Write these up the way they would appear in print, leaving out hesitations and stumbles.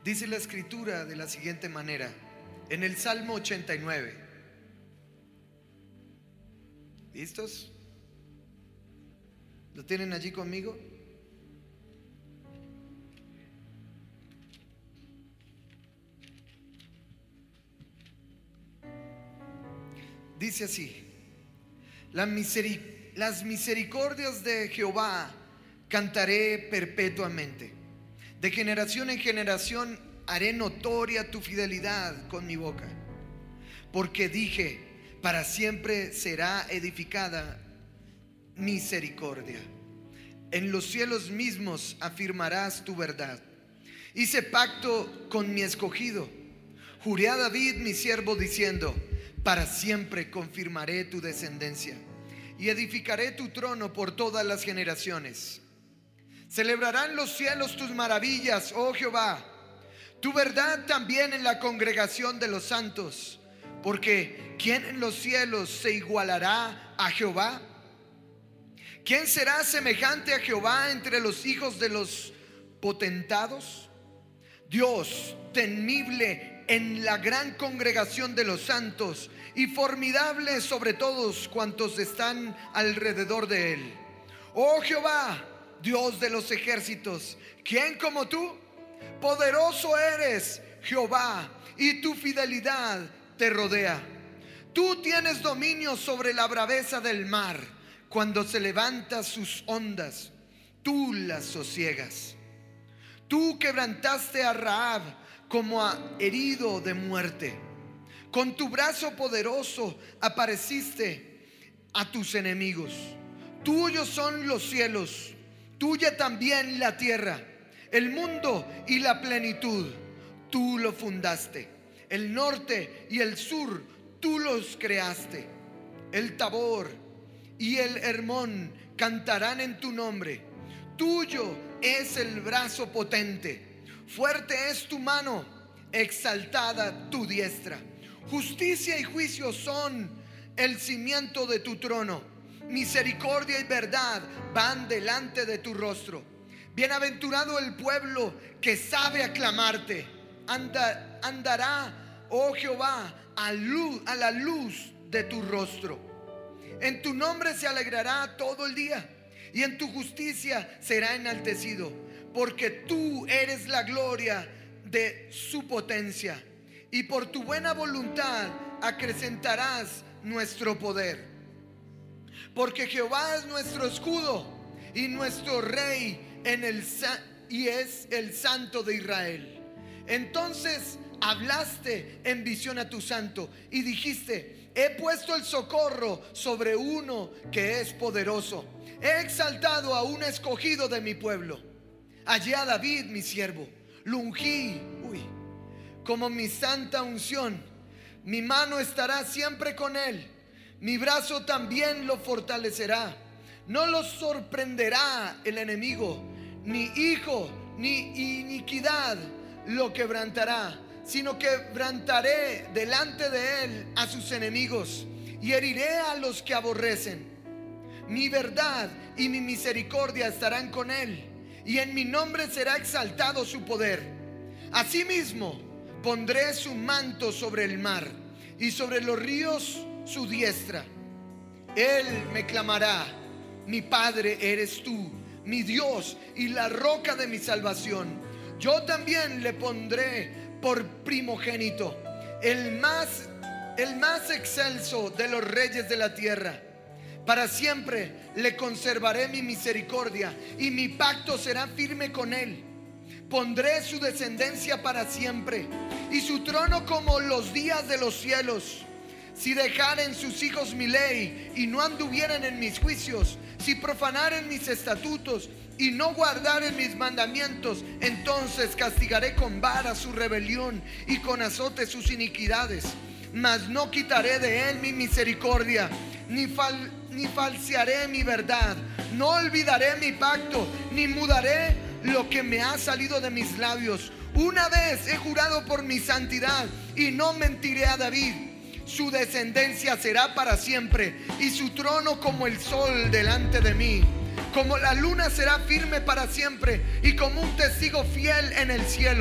Dice la escritura de la siguiente manera, en el Salmo 89. ¿Listos? ¿Lo tienen allí conmigo? Dice así: las misericordias de Jehová cantaré perpetuamente. De generación en generación haré notoria tu fidelidad con mi boca. Porque dije, para siempre será edificada misericordia. En los cielos mismos afirmarás tu verdad. Hice pacto con mi escogido. Juré a David mi siervo diciendo, para siempre confirmaré tu descendencia y edificaré tu trono por todas las generaciones. Celebrarán los cielos tus maravillas, oh Jehová, tu verdad también en la congregación de los santos. Porque ¿quién en los cielos se igualará a Jehová? ¿Quién será semejante a Jehová entre los hijos de los potentados? Dios temible en la gran congregación de los santos y formidable sobre todos cuantos están alrededor de él. Oh Jehová, Dios de los ejércitos, ¿quién como tú? Poderoso eres, Jehová, y tu fidelidad te rodea. Tú tienes dominio sobre la braveza del mar. Cuando se levanta sus ondas, tú las sosiegas. Tú quebrantaste a Rahab como a herido de muerte. Con tu brazo poderoso apareciste a tus enemigos. Tuyos son los cielos, tuya también la tierra, el mundo y la plenitud. Tú lo fundaste. El norte y el sur tú los creaste. El Tabor y el Hermón cantarán en tu nombre. Tuyo es el brazo potente, fuerte es tu mano, exaltada tu diestra. Justicia y juicio son el cimiento de tu trono. Misericordia y verdad van delante de tu rostro. Bienaventurado el pueblo que sabe aclamarte. Andará, oh Jehová, a la luz de tu rostro. En tu nombre se alegrará todo el día, y en tu justicia será enaltecido. Porque tú eres la gloria de su potencia, y por tu buena voluntad acrecentarás nuestro poder. Porque Jehová es nuestro escudo y nuestro rey y es el Santo de Israel. Entonces hablaste en visión a tu santo y dijiste, he puesto el socorro sobre uno que es poderoso. He exaltado a un escogido de mi pueblo. Hallé a David mi siervo, lo ungí como mi santa unción. Mi mano estará siempre con él, mi brazo también lo fortalecerá. No lo sorprenderá el enemigo, ni hijo ni iniquidad lo quebrantará, sino quebrantaré delante de él a sus enemigos y heriré a los que aborrecen. Mi verdad y mi misericordia estarán con él, y en mi nombre será exaltado su poder. Asimismo pondré su manto sobre el mar y sobre los ríos su diestra. Él me clamará, mi Padre eres tú, mi Dios y la roca de mi salvación. Yo también le pondré por primogénito, el más excelso de los reyes de la tierra. Para siempre le conservaré mi misericordia, y mi pacto será firme con él. Pondré su descendencia para siempre, y su trono como los días de los cielos. Si dejaren sus hijos mi ley y no anduvieren en mis juicios, si profanaren mis estatutos y no guardaren mis mandamientos, entonces castigaré con vara su rebelión y con azote sus iniquidades. Mas no quitaré de él mi misericordia, ni falsearé mi verdad. No olvidaré mi pacto, ni mudaré lo que me ha salido de mis labios. Una vez he jurado por mi santidad y no mentiré a David. Su descendencia será para siempre, y su trono como el sol delante de mí. Como la luna será firme para siempre, y como un testigo fiel en el cielo.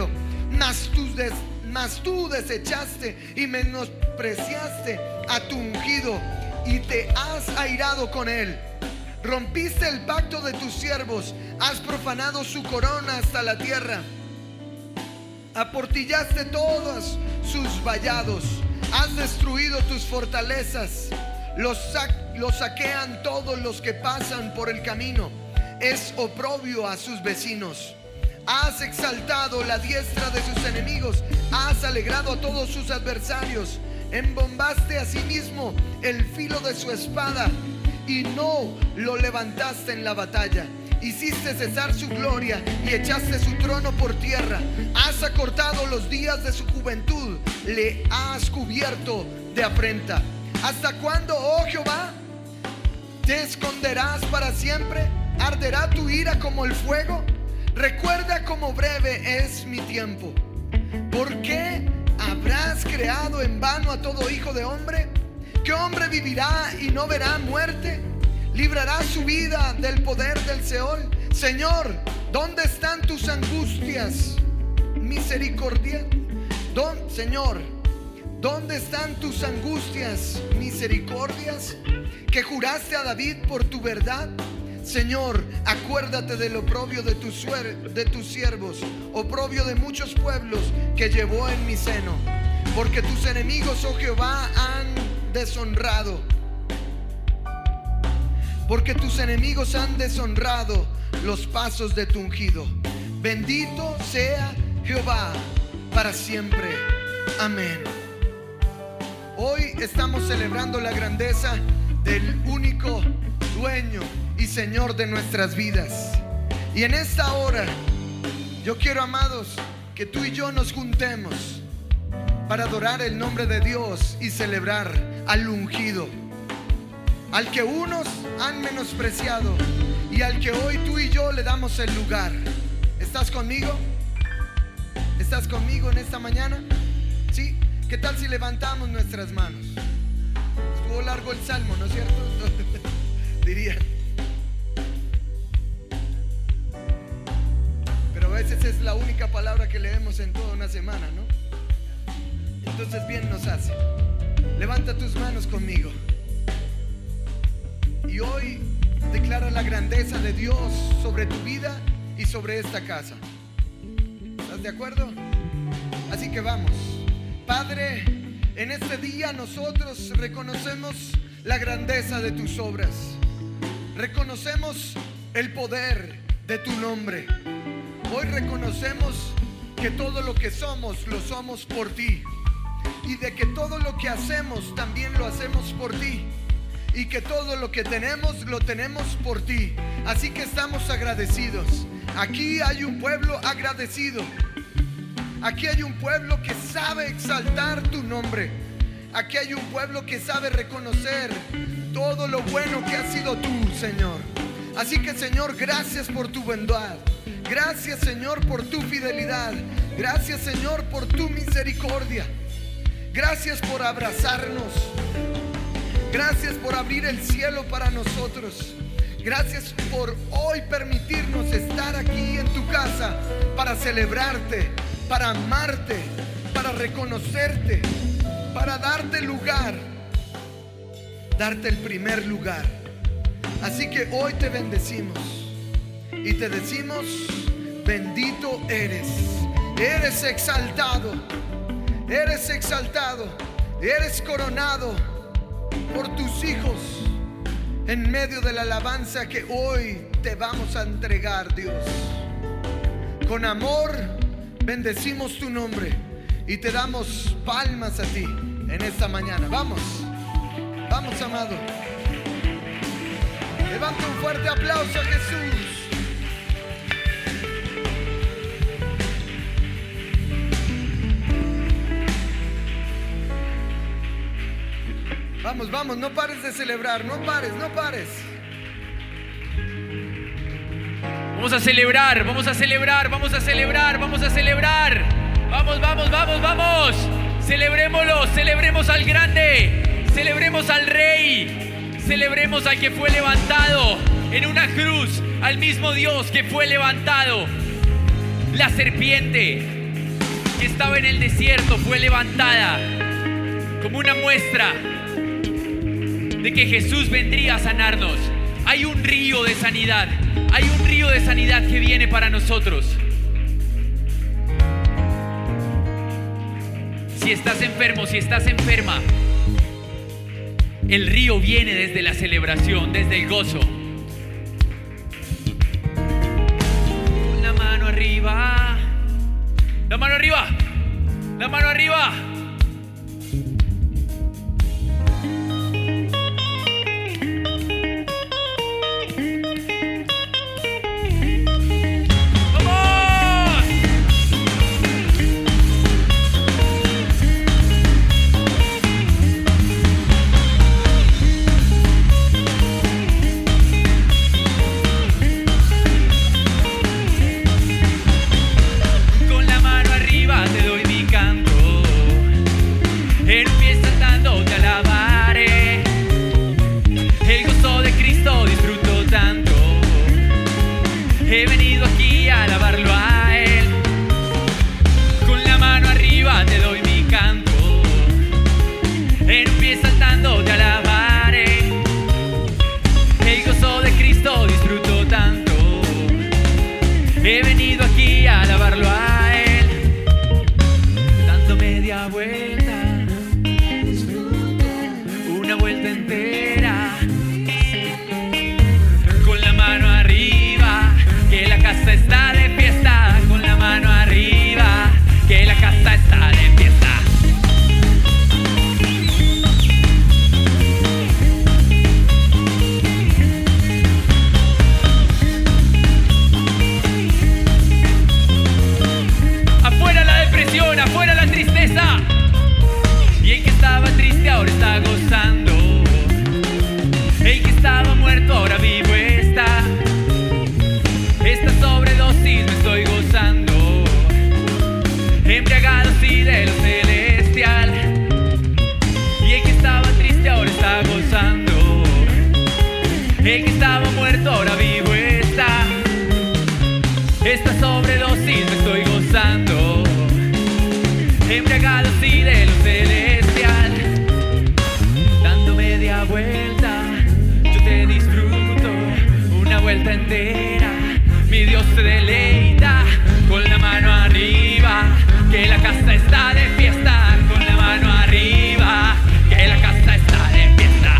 mas tú desechaste y menospreciaste a tu ungido y te has airado con él. Rompiste el pacto de tus siervos, has profanado su corona hasta la tierra. Aportillaste todos sus vallados, has destruido tus fortalezas. Los saquean todos los que pasan por el camino. Es oprobio a sus vecinos. Has exaltado la diestra de sus enemigos, has alegrado a todos sus adversarios. Embombaste a sí mismo el filo de su espada y no lo levantaste en la batalla. Hiciste cesar su gloria y echaste su trono por tierra. Has acortado los días de su juventud, le has cubierto de afrenta. ¿Hasta cuándo, oh Jehová? ¿Te esconderás para siempre? ¿Arderá tu ira como el fuego? Recuerda cómo breve es mi tiempo. ¿Por qué habrás creado en vano a todo hijo de hombre? ¿Qué hombre vivirá y no verá muerte? ¿Librará su vida del poder del Seol? Señor, ¿dónde están tus angustias? Misericordia. Señor, ¿dónde están tus angustias? Misericordias que juraste a David por tu verdad. Señor, acuérdate del oprobio de tus siervos, oprobio de muchos pueblos que llevó en mi seno. Porque tus enemigos, oh Jehová, han deshonrado. Porque tus enemigos han deshonrado los pasos de tu ungido. Bendito sea Jehová para siempre. Amén. Hoy estamos celebrando la grandeza del único dueño y Señor de nuestras vidas. Y en esta hora yo quiero, amados, que tú y yo nos juntemos para adorar el nombre de Dios y celebrar al ungido, al que unos han menospreciado y al que hoy tú y yo le damos el lugar. ¿Estás conmigo? ¿Estás conmigo en esta mañana? ¿Sí? ¿Qué tal si levantamos nuestras manos? Estuvo largo el salmo, ¿no es cierto? Dirían. Pero a veces es la única palabra que leemos en toda una semana, ¿no? Entonces bien nos hace. Levanta tus manos conmigo. Y hoy declara la grandeza de Dios sobre tu vida y sobre esta casa. ¿Estás de acuerdo? Así que vamos. Padre, en este día nosotros reconocemos la grandeza de tus obras. Reconocemos el poder de tu nombre. Hoy reconocemos que todo lo que somos, lo somos por ti. Y de que todo lo que hacemos, también lo hacemos por ti. Y que todo lo que tenemos, lo tenemos por ti. Así que estamos agradecidos. Aquí hay un pueblo agradecido. Aquí hay un pueblo que sabe exaltar tu nombre. Aquí hay un pueblo que sabe reconocer todo lo bueno que has sido tú, Señor. Así que, Señor, gracias por tu bondad. Gracias, Señor, por tu fidelidad. Gracias, Señor, por tu misericordia. Gracias por abrazarnos. Gracias por abrir el cielo para nosotros. Gracias por hoy permitirnos estar aquí en tu casa para celebrarte, para amarte, para reconocerte, para darte lugar, darte el primer lugar. Así que hoy te bendecimos y te decimos: bendito eres, eres exaltado, eres coronado por tus hijos en medio de la alabanza que hoy te vamos a entregar, Dios. Con amor bendecimos tu nombre y te damos palmas a ti en esta mañana. Vamos, amado. Levanta un fuerte aplauso a Jesús. Vamos, no pares de celebrar, no pares. Vamos a celebrar. Vamos. Celebrémoslo, celebremos al grande, celebremos al Rey, celebremos al que fue levantado en una cruz, al mismo Dios que fue levantado. La serpiente que estaba en el desierto fue levantada como una muestra de que Jesús vendría a sanarnos. Hay un río de sanidad. Hay un río de sanidad que viene para nosotros. Si estás enfermo, si estás enferma, el río viene desde la celebración, desde el gozo. La mano arriba. La mano arriba. La mano arriba. He venido aquí a alabarlo a Él. Con la mano arriba te doy mi canto. En un pie saltando te alabaré. El gozo de Cristo disfruto tanto. He venido aquí a alabarlo a Él. Dando media vuelta, una vuelta entera. Con la mano arriba, que la casa está de fiesta. Con la mano arriba, que la casa está de fiesta. Afuera la depresión, afuera la tristeza. Y el que estaba triste ahora está gozando. El que estaba muerto ahora vivo está. Esta sobredosis me estoy gozando, embriagado sí de lo celestial. Y el que estaba triste ahora está gozando. El que estaba muerto ahora vivo está. Esta sobredosis me estoy gozando, embriagado sí de lo celestial. Dando media vuelta, yo te disfruto una vuelta entera. Mi Dios se deleita. Con la mano arriba, que la casa está de fiesta. Con la mano arriba, que la casa está de fiesta.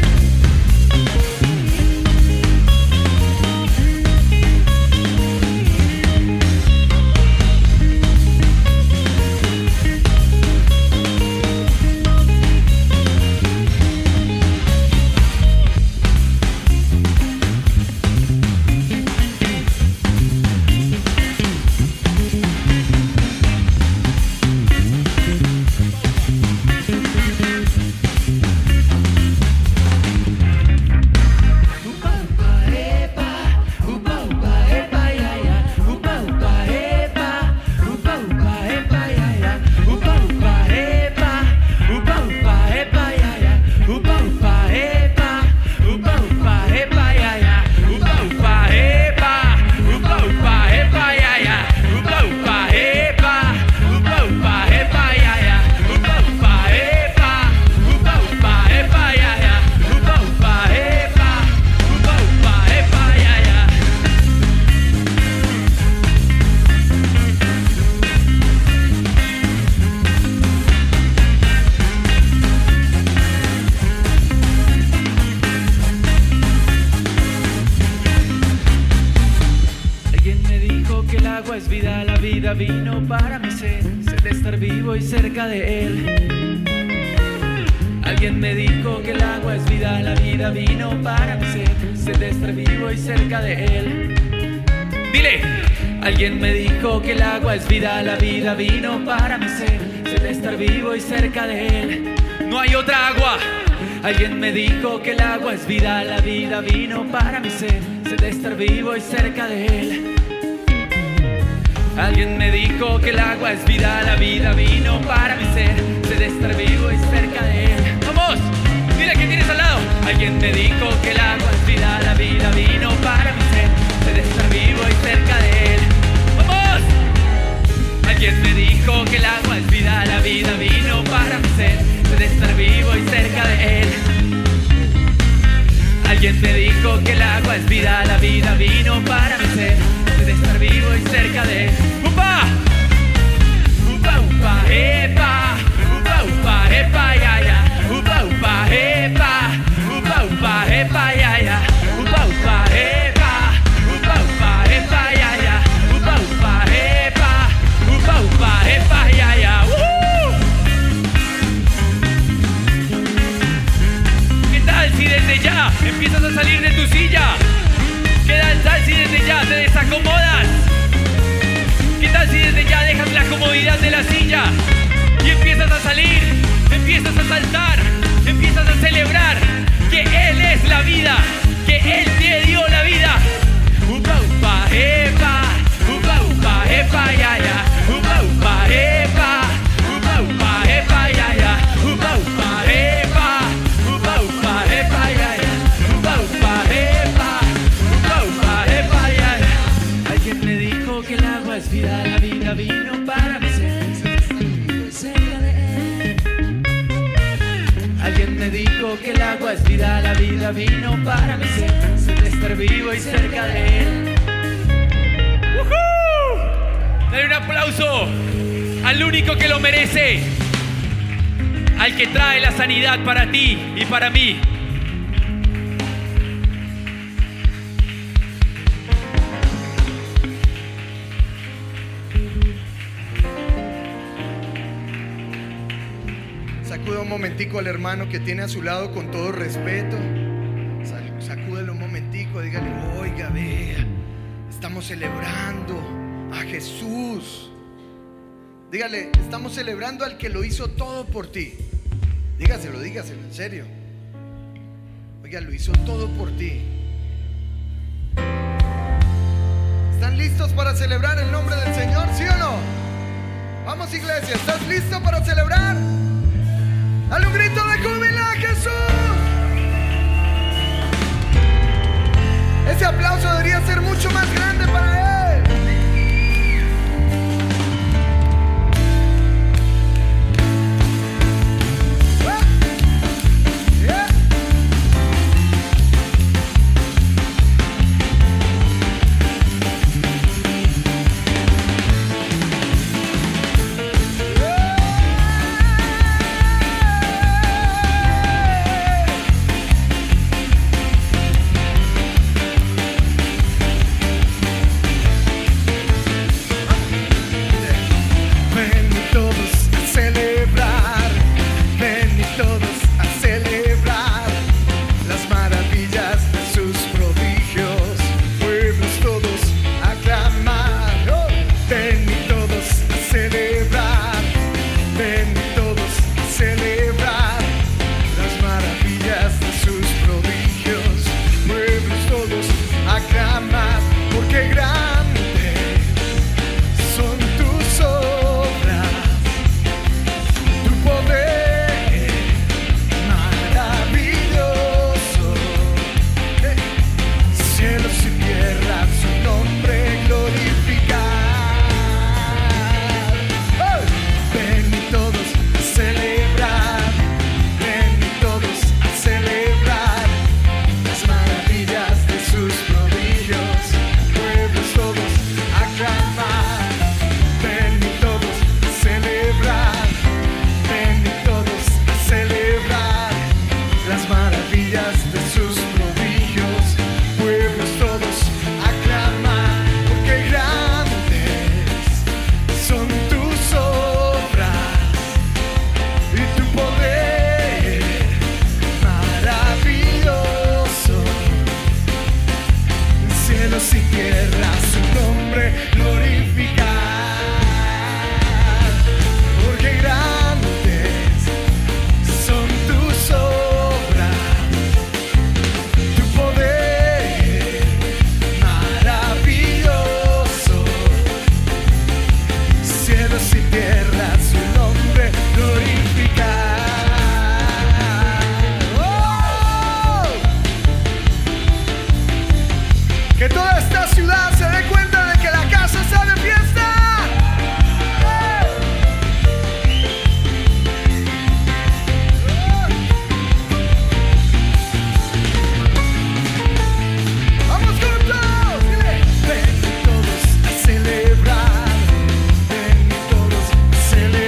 Vino para mi sed de estar vivo y cerca de Él. Alguien me dijo que el agua es vida, la vida vino para mi sed de estar vivo y cerca de Él. Dile, alguien me dijo que el agua es vida, la vida vino para mi sed de estar vivo y cerca de Él. No hay otra agua. Alguien me dijo que el agua es vida, la vida vino para mi sed de estar vivo y cerca de Él. Alguien me dijo que el agua es vida, la vida vino para mi sed de estar vivo y cerca de Él. ¡Vamos! Mira que tienes al lado. Alguien me dijo que el agua es vida, la vida vino para mi sed de estar vivo y cerca de Él. ¡Vamos! Alguien me dijo que vida, la vida vino para mí. Cerca de él. Alguien me dijo que el agua es vida, la vida vino para mí. Sé de estar vivo y cerca de él. Dale un aplauso al único que lo merece, al que trae la sanidad para ti y para mí. Sacuda un momentico al hermano que tiene a su lado con todo respeto. Sacúdelo un momentico, dígale: oiga, vea, estamos celebrando a Jesús. Dígale: estamos celebrando al que lo hizo todo por ti. Dígaselo, en serio. Oiga, lo hizo todo por ti. ¿Están listos para celebrar el nombre del Señor? ¿Sí o no? Vamos, iglesia, ¿estás listo para celebrar? Dale un grito de júbilo a Jesús. Ese aplauso debería ser mucho más grande para Él. Celebrar, ven todos a celebrar.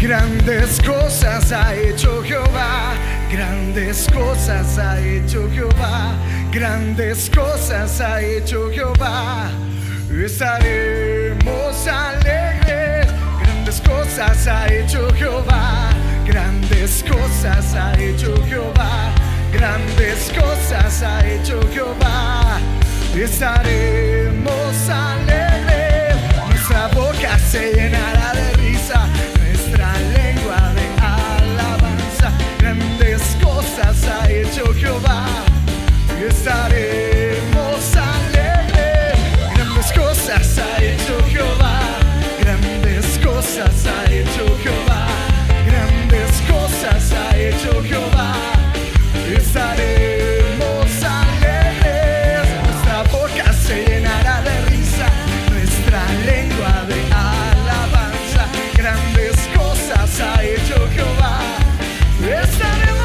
Grandes cosas ha hecho Jehová, grandes cosas ha hecho Jehová, grandes cosas ha hecho Jehová. Estaremos alegres. Grandes cosas ha hecho Jehová, grandes cosas ha hecho Jehová, grandes cosas ha hecho Jehová. Estaremos alegres, nuestra boca se llenará de risa, nuestra lengua de alabanza. Grandes cosas ha hecho Jehová, estaremos alegres. Grandes cosas ha hecho Jehová, grandes cosas ha hecho Jehová, grandes cosas ha hecho Jehová. Estaremos alegres, nuestra boca se llenará de risa, nuestra lengua de alabanza. Grandes cosas ha hecho Jehová. Estaremos.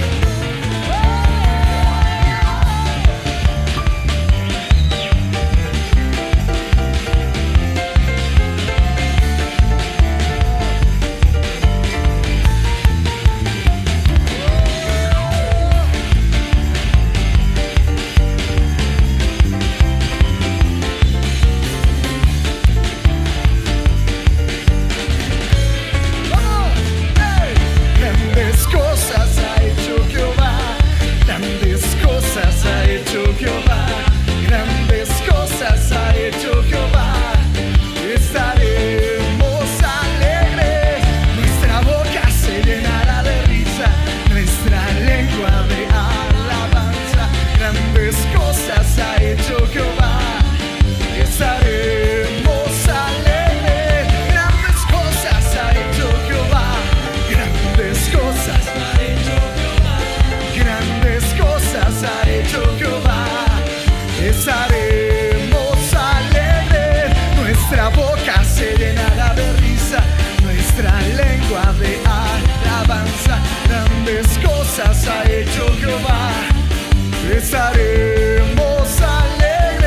Estaremos alegres, nuestra boca se llenará de risa, nuestra lengua de alabanza. Grandes cosas ha hecho Jehová. Estaremos alegres.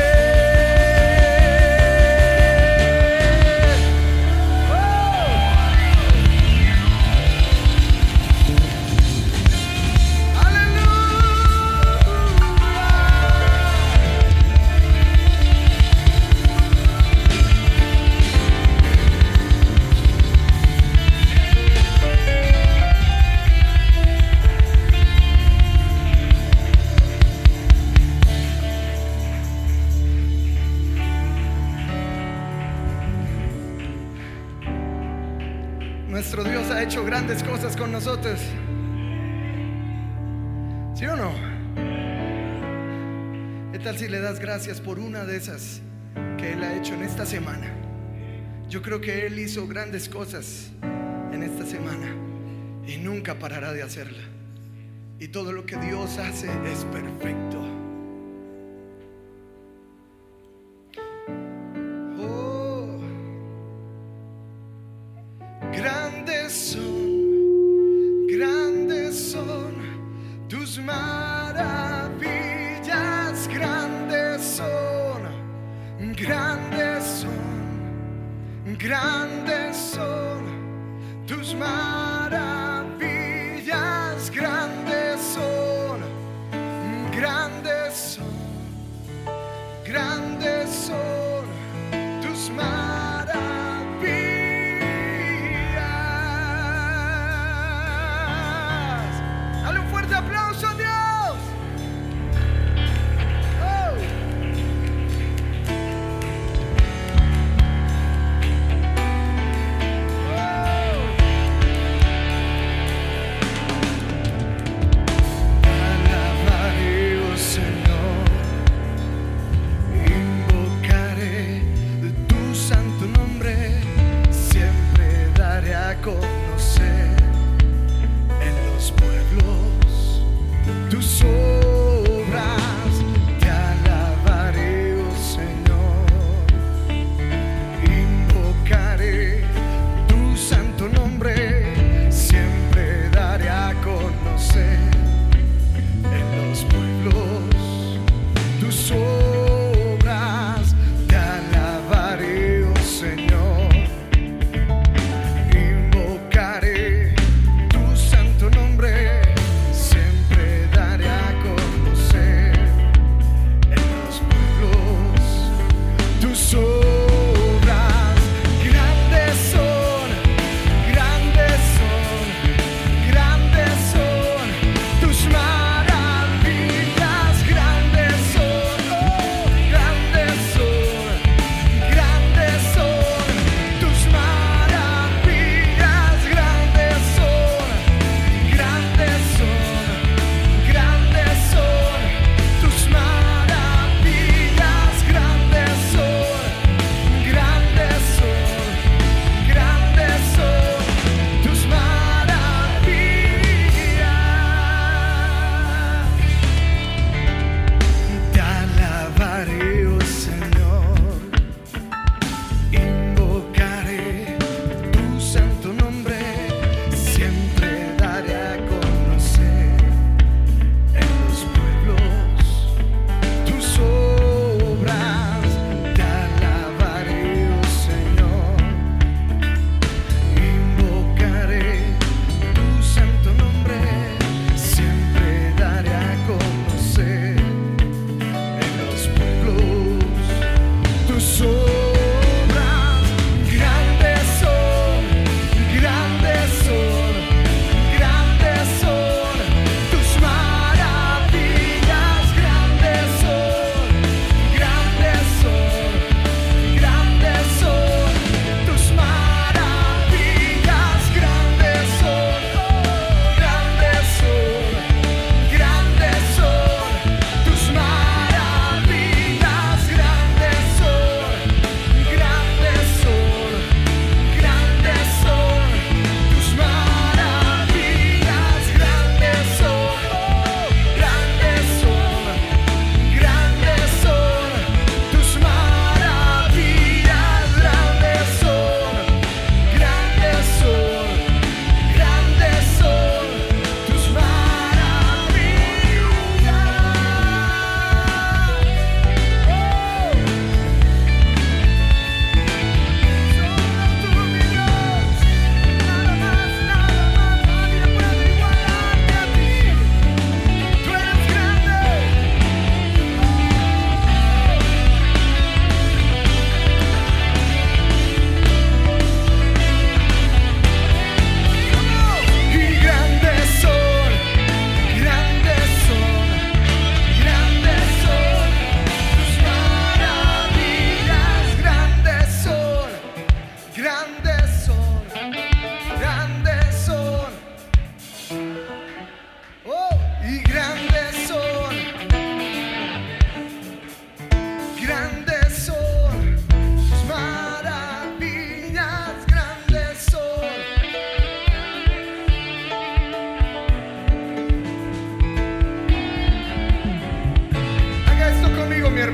Nuestro Dios ha hecho grandes cosas con nosotros. ¿Sí o no? ¿Qué tal si le das gracias por una de esas que Él ha hecho en esta semana? Yo creo que Él hizo grandes cosas en esta semana y nunca parará de hacerla. Y todo lo que Dios hace es perfecto. Grandes son tus maravillas, grandes son, grandes son tus maravillas, grandes son, grandes son tus maravillas. Aplauso a Dios.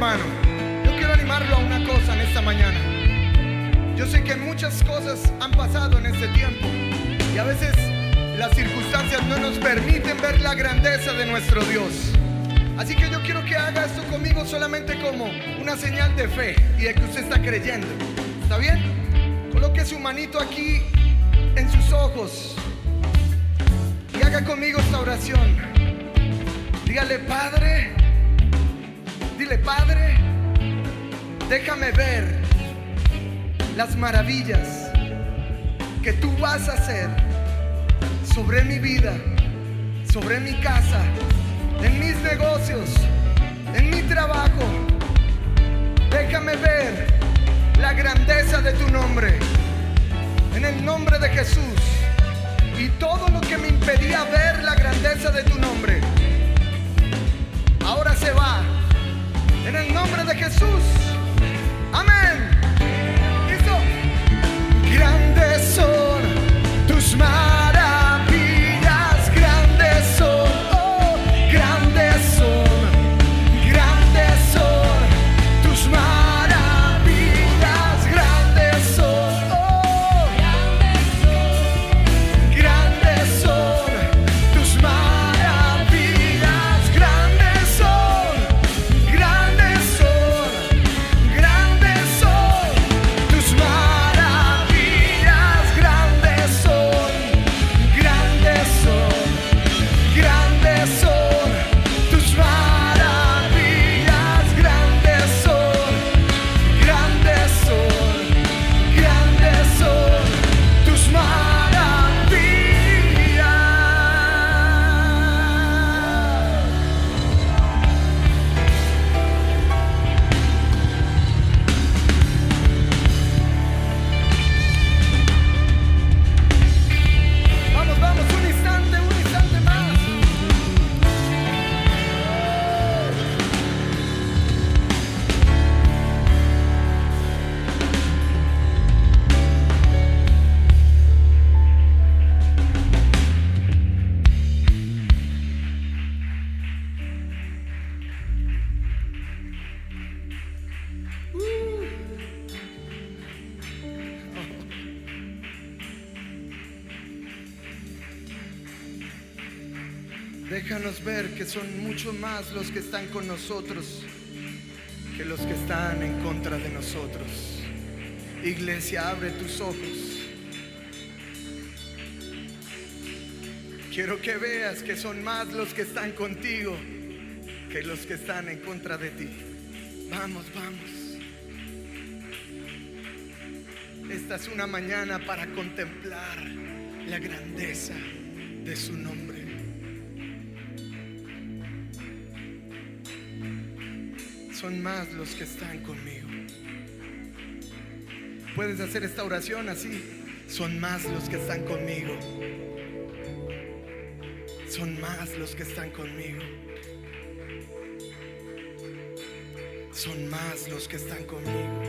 hermano, yo quiero animarlo a una cosa en esta mañana. Yo sé que muchas cosas han pasado en este tiempo y a veces las circunstancias no nos permiten ver la grandeza de nuestro Dios. Así que yo quiero que haga esto conmigo solamente como una señal de fe y de que usted está creyendo. ¿Está bien? Coloque su manito aquí en sus ojos y haga conmigo esta oración. Dígale: Padre, dile: Padre, déjame ver las maravillas que tú vas a hacer sobre mi vida, sobre mi casa, en mis negocios, en mi trabajo. Déjame ver la grandeza de tu nombre, en el nombre de Jesús. Y todo lo que me impedía ver la grandeza de tu nombre, ahora se va, en el nombre de Jesús. Amén. ¿Listo? Grandes son tus maravillas, grandes son, oh, grandes son, grandes son tus maravillas, grandes son, oh, grandes son tus maravillas, grandes son, grandes son, grandes son tus maravillas, grandes son, grandes son, grandes son tus maravillas, grandes son, grandes son, grandes son tus maravillas. Vamos, vamos, un instante más. Déjanos ver que son mucho más los que están con nosotros que los que están en contra de nosotros. Iglesia, abre tus ojos. Quiero que veas que son más los que están contigo que los que están en contra de ti. Vamos, vamos. Esta es una mañana para contemplar la grandeza de su nombre. Son más los que están conmigo. Puedes hacer esta oración así: son más los que están conmigo. Son más los que están conmigo. Son más los que están conmigo.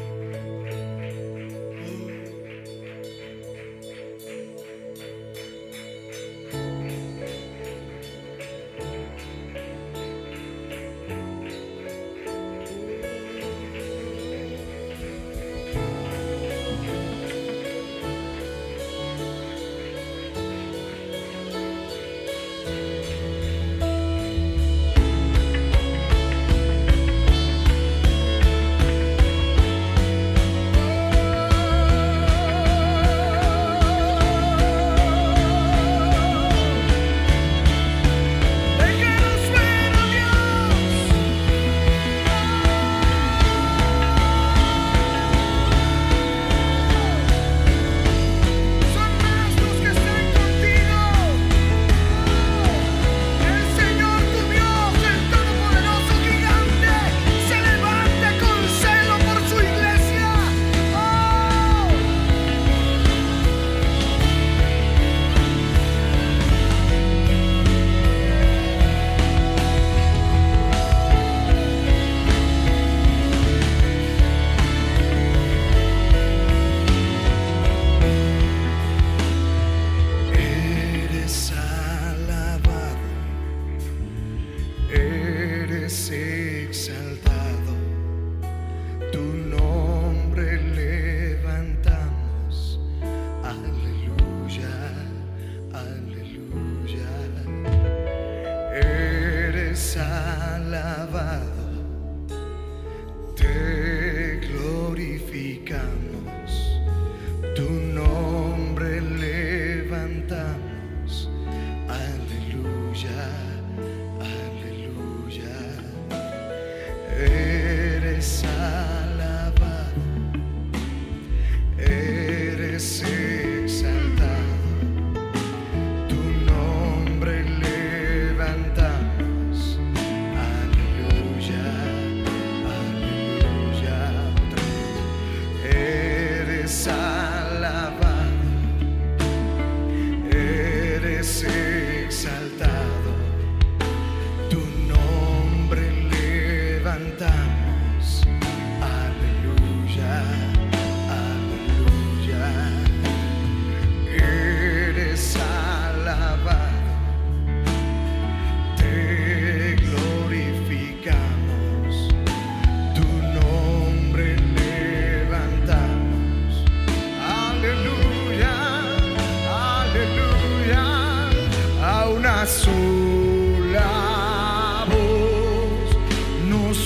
una sola voz nos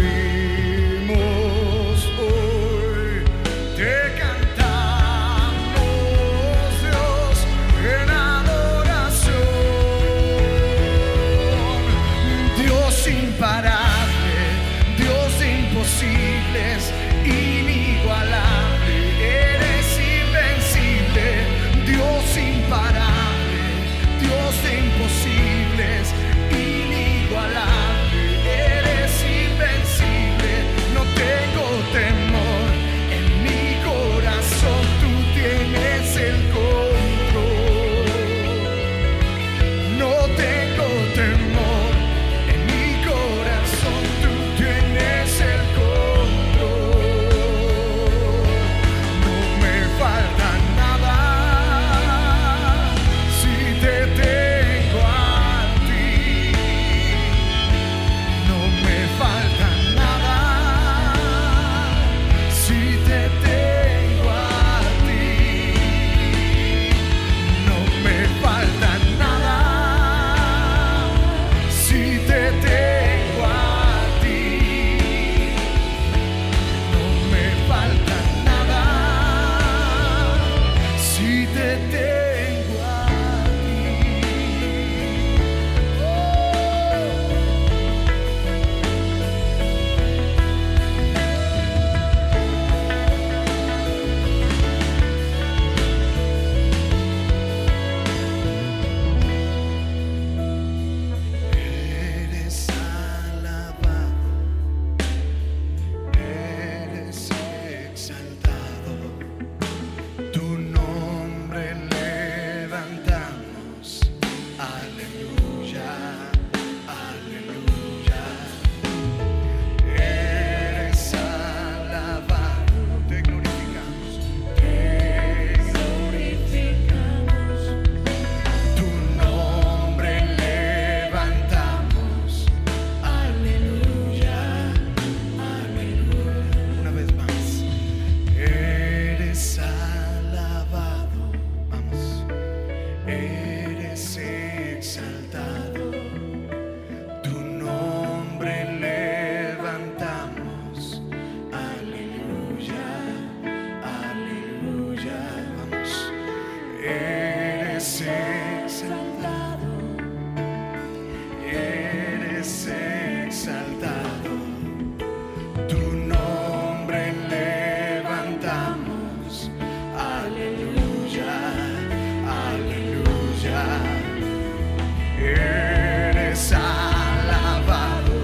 unimos hoy, te cantamos, Dios, en adoración. Dios imparable, Dios de imposibles, inigualable, eres invencible. Dios imparable, Dios de imposibles, inigualable, eres invencible. No tengo temor, en mi corazón tú tienes el control. No tengo temor, en mi corazón tú tienes el control. No me falta nada si te tengo a ti. No me falta nada si te tengo a ti. No me falta nada si te tengo a ti. No me falta nada si te tengo a ti. Eres alabado, eres exaltado, tu nombre levantamos, aleluya, aleluya. Eres alabado, te glorificamos, tu nombre levantamos, aleluya, aleluya. Una vez más, eres alabado, vamos, eres exaltado, tu nombre levantamos, aleluya, aleluya, vamos, eres exaltado, eres exaltado, tu nombre levantamos, aleluya, aleluya. Eres alabado,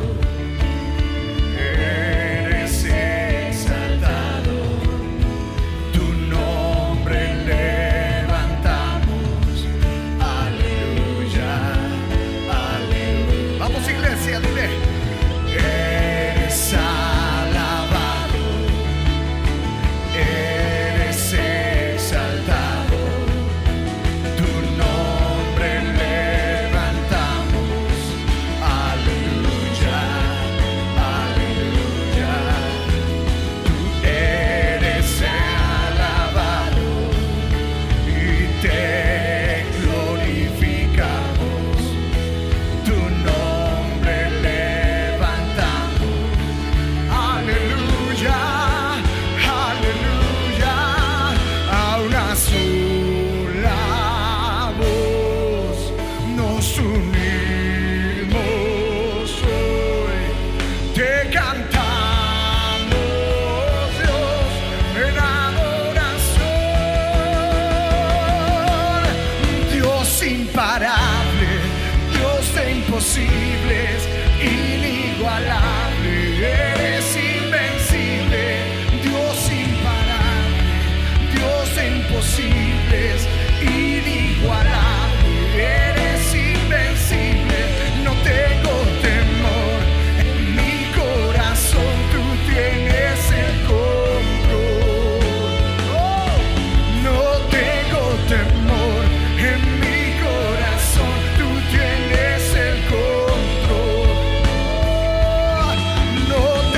eres exaltado, tu nombre levantamos, aleluya, aleluya. Vamos, iglesia, dile. Eres alabado, eres exaltado, tu nombre levantamos, aleluya, aleluya. Tú eres alabado y te glorificamos, tu nombre levantamos, aleluya, aleluya. A una sola voz nos unimos hoy, te cantamos, Dios, en adoración. Dios imparable, Dios de imposibles, inigualable, eres invencible. Dios imparable, Dios de imposibles, inigualable, eres invencible. No tengo temor, en mi corazón tú tienes el control. Oh, no tengo temor, en mi corazón tú tienes el control. Oh, no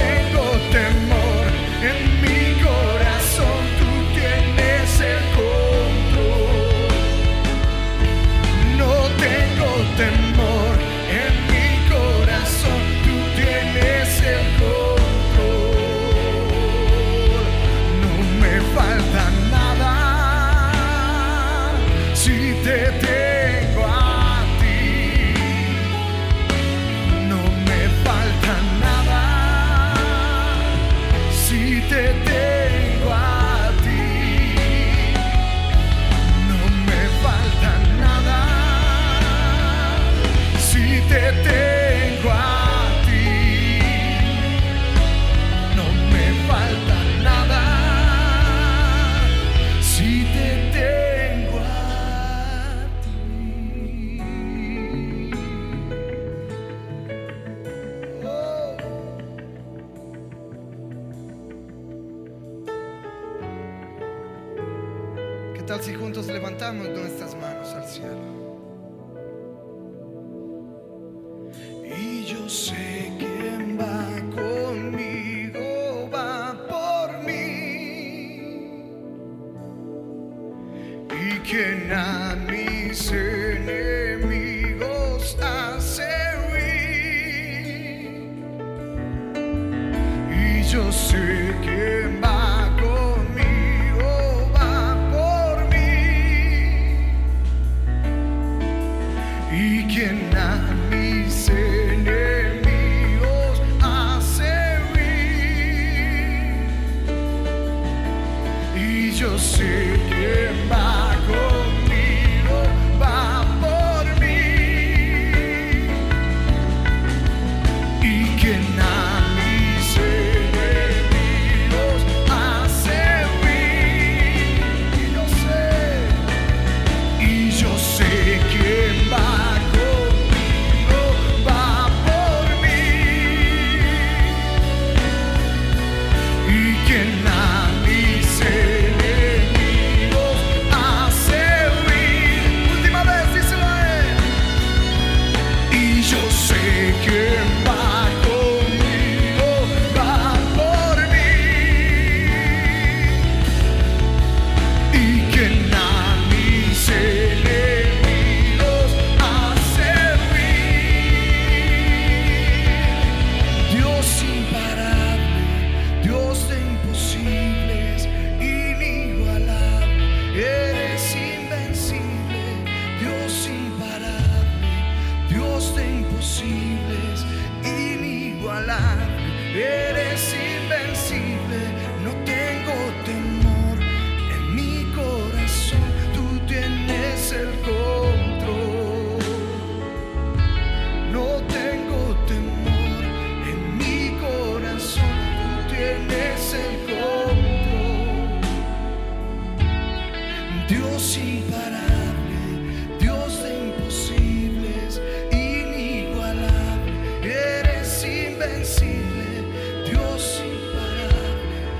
tal si juntos levantamos nuestras manos al cielo? Y yo sé quién va conmigo, va por mí, y quien a mis enemigos hace huir. Y yo sé quién va conmigo, va por mí, y quien a mis enemigos hace huir. Y yo sé quién va conmigo, va por mí, y quien a mis enemigos hace huir. Y yo sé quién va conmigo, va por mí, y quien a mis enemigos hace huir. Última vez, díselo a él. Y yo sé quién va conmigo, va por mí, y quien a mis enemigos hace huir. Dios imparable, Dios de imposibles, inigualable, eres invencible. Dios imparable, Dios de imposibles, inigualable, eres invencible. No tengo temor en mi corazón, tú tienes el control. No tengo temor en mi corazón, tú tienes el control. Dios imparable, Dios de imposibles, inigualable, eres invencible. Dios imparable,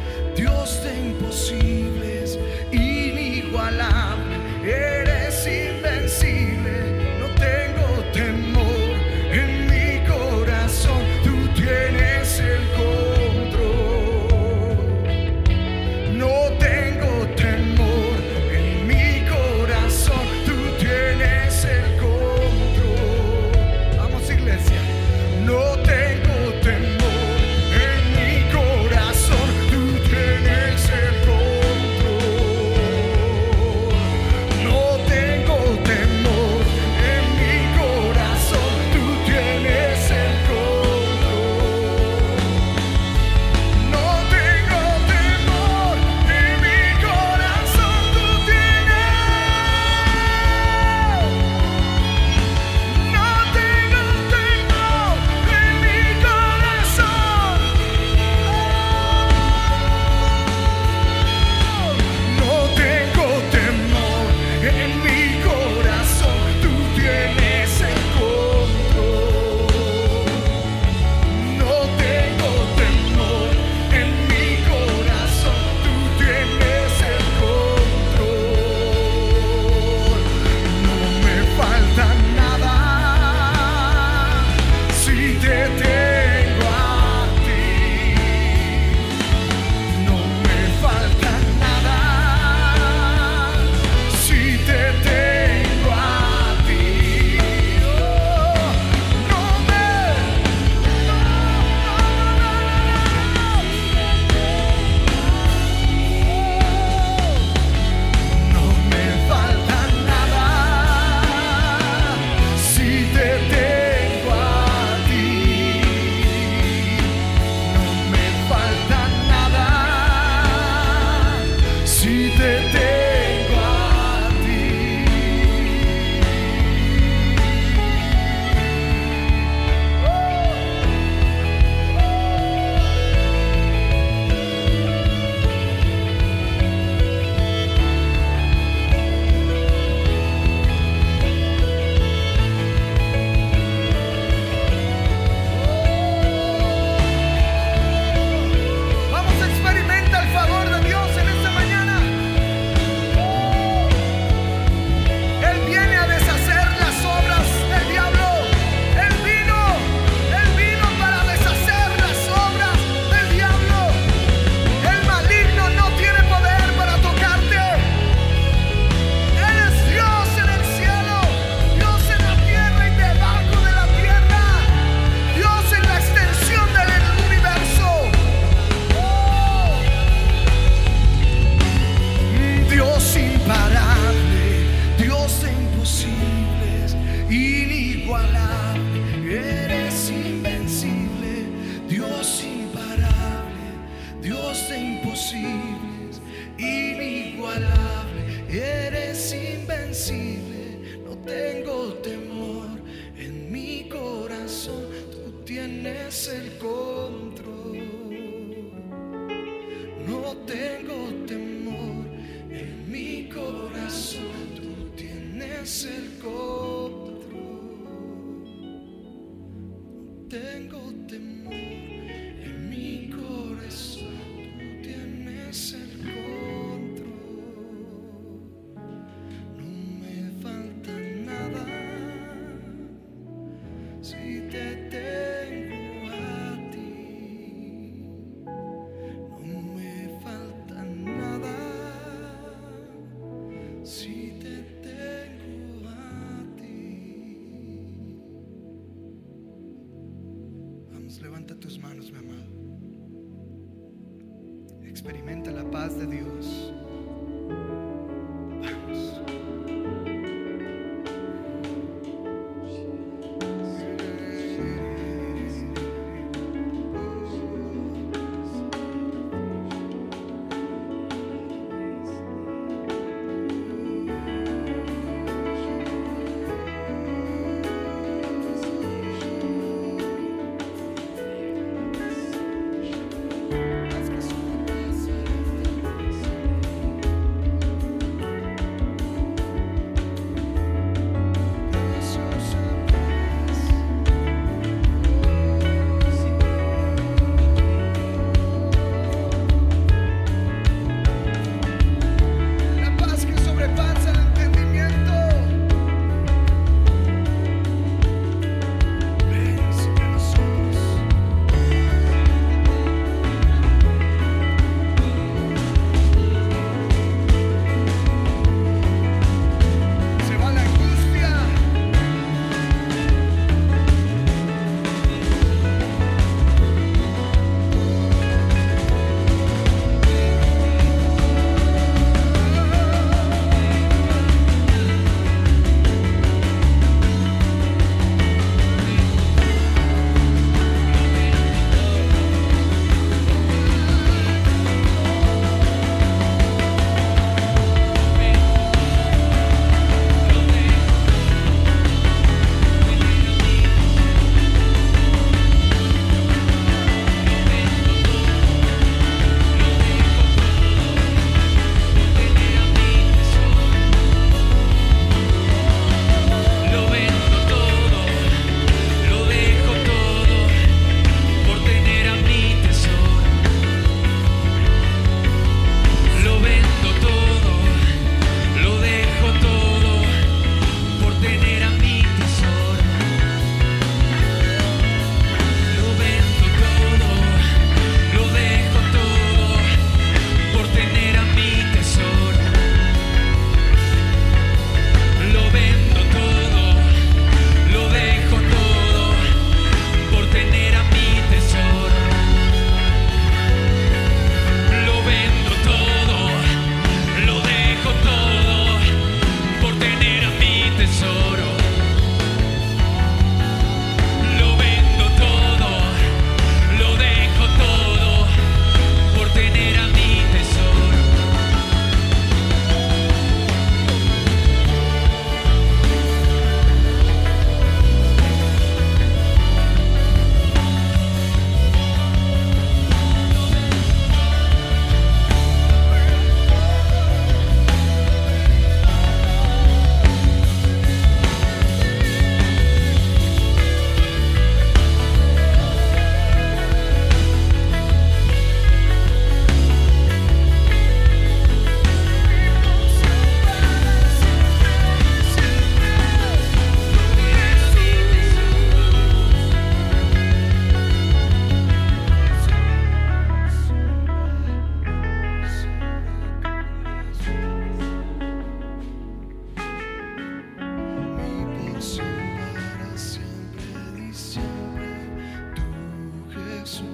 temor en mi corazón. Tú tienes el control. No me falta nada si te tengo a ti. No me falta nada si te tengo a ti. Vamos, levanta tus manos, mi amado. Experimenta la paz de Dios. Vamos. La paz que sobrepasa el entendimiento. Ven sobre nosotros. Se va la angustia. Lo vendo todo, lo dejo todo por tener a mi tesoro. Lo vendo todo, lo dejo todo por tener a mi tesoro. Lo vendo todo, lo dejo todo por tener a mi tesoro. Lo vendo todo, lo dejo todo por tener a mi tesoro. Lo vendo todo, lo dejo todo por tener a mi tesoro. Lo vendo todo, lo dejo todo por tener a mi tesoro. Mi porción para siempre y siempre, tú Jesús.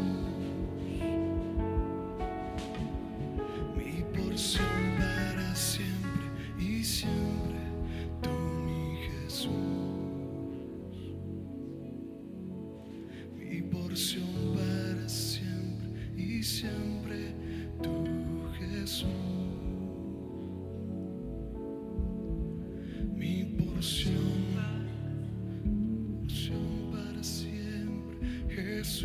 Mi porción para siempre y siempre, tú mi Jesús. Mi porción para siempre y siempre, tú Jesús. Mi porción para siempre, Jesús.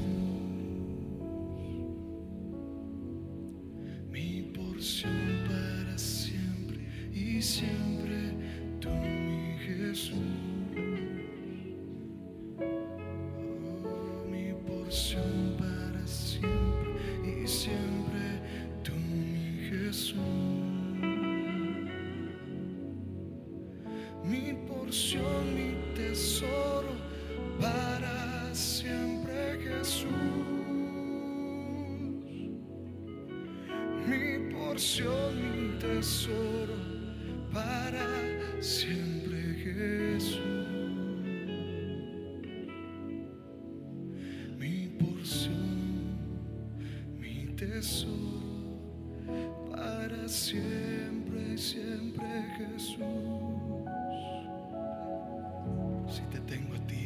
Mi porción para siempre y siempre, tú mi Jesús. tesoro para siempre, Jesús. Mi porción, mi tesoro para siempre, Jesús. Mi porción, mi tesoro para siempre, siempre, Jesús. Si te tengo a ti,